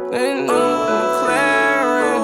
in McLaren.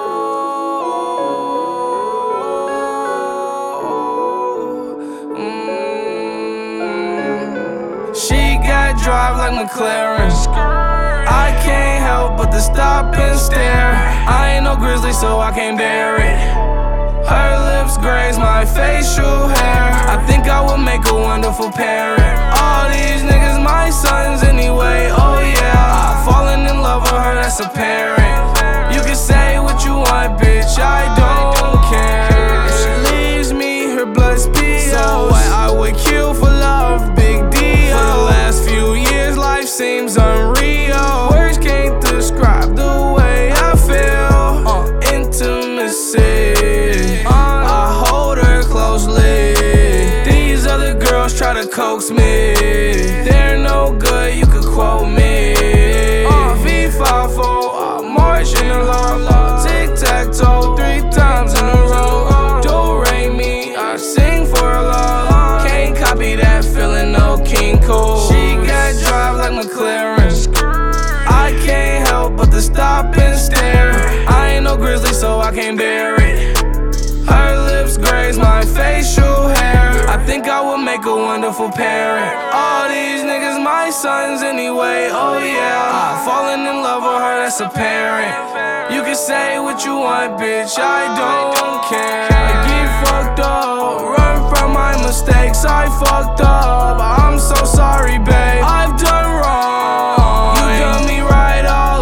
She got drive like McLaren. I can't help but to stop and stare. I ain't no grizzly, so I can't bear it. Her lips graze my facial hair. I think I would make a wonderful parent. All these niggas my sons anyway, oh yeah. I've fallen in love with her, that's apparent. You can say what you want, bitch, I don't care. If she leaves me, her blood speeds. So what, I would kill for love, big deal. For the last few years, life seems unreal. Words can't describe the way I feel. Intimacy, I hold her closely. These other girls try to coax me. They're no good, you could quote me. V5-4, I'm marching along. Tic-tac-toe, 3 times in a row. Do-re me, I sing for a love. Can't copy that feeling, no King Cole. She got drive like McLaren. I can't help but to stop and stare. I ain't no grizzly, so I can't bear it. Her lips graze my facial hair. I think I would make a wonderful parent. All these niggas my sons anyway, oh yeah. I've fallen in love with her, that's apparent. You can say what you want, bitch, I don't care. I get fucked up, run from my mistakes, I fucked up. I'm so sorry, babe, I've done wrong. You done me right all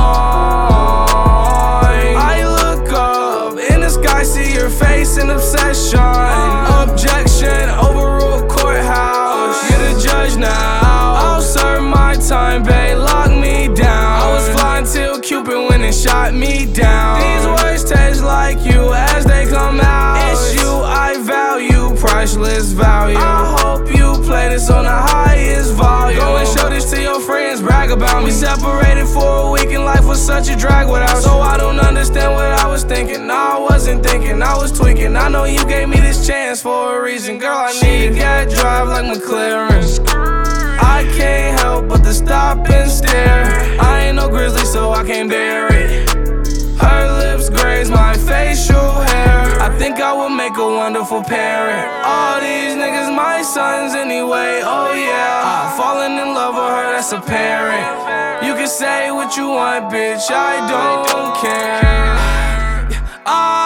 along. I look up in the sky, see your face in obsession. Objection, overruled courthouse. You're the judge now. I'll serve my time, babe, lock me down. I was flying till Cupid went and shot me down. These words taste like you as they come out. It's you I value, priceless value. I hope you play this on the highest volume. Go and show this to your friends, brag about me. Separated for a week and life was such a drag without you. So I don't understand what I was thinking. No, I wasn't thinking, I was tweaking. I know you gave me this chance for a reason. Girl, I need. She got drive like McLaren. I can't help but to stop and stare. I ain't no grizzly, so I can't bear it. Her lips graze my facial hair. I think I would make a wonderful parent. All these niggas my sons anyway, oh yeah. I've fallen in love with her, that's apparent. You can say what you want, bitch, I don't care.